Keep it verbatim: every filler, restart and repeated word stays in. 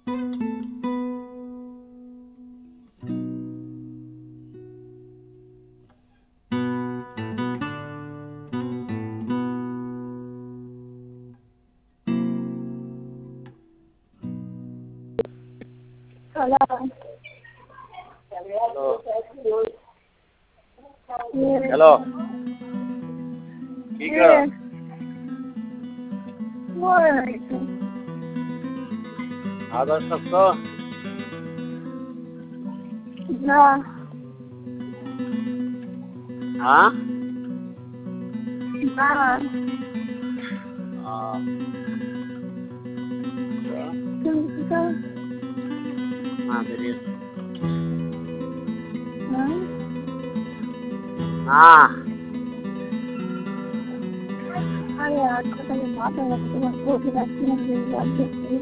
Hello. Hello. Yes. Hello. की कर Yes. What? आदर सबको No. हाँ No. हाँ Huh? हाँ तेरी Huh? हाँ अरे यार, पता नहीं बात है, तो बस वो भी रखती है, मुझे याद नहीं।